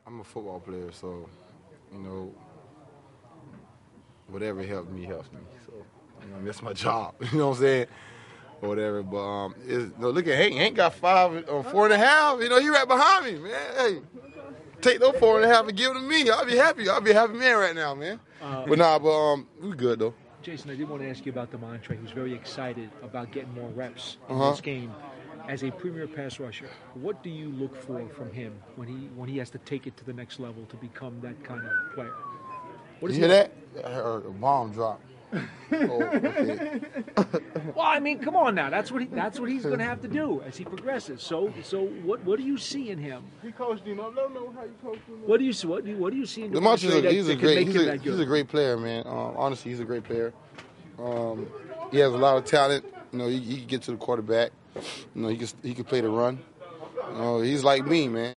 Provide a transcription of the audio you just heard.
I'm a football player, so, you know, whatever helps me helps me. So, you know, that's my job. You know what I'm saying? Or whatever. But look at Hank. Hank got 4.5. You know, he right behind me, man. Hey, take those 4.5 and give them to me. I'll be happy. I'll be a happy man right now, man. But we good though. Jason, I did want to ask you about Demontre. He was very excited about getting more reps in this game. As a premier pass rusher, what do you look for from him when he has to take it to the next level to become that kind of player? What you hear that? I heard a bomb drop. Oh, okay. Well, I mean, come on now. That's what he's going to have to do as he progresses. So what do you see in him? He coached him up. Let him know how you coached him up. What do you see in Demontre? He's a great player, man. Honestly, he's a great player. He has a lot of talent. You know, he can get to the quarterback. You know, he can play the run. You know, he's like me, man.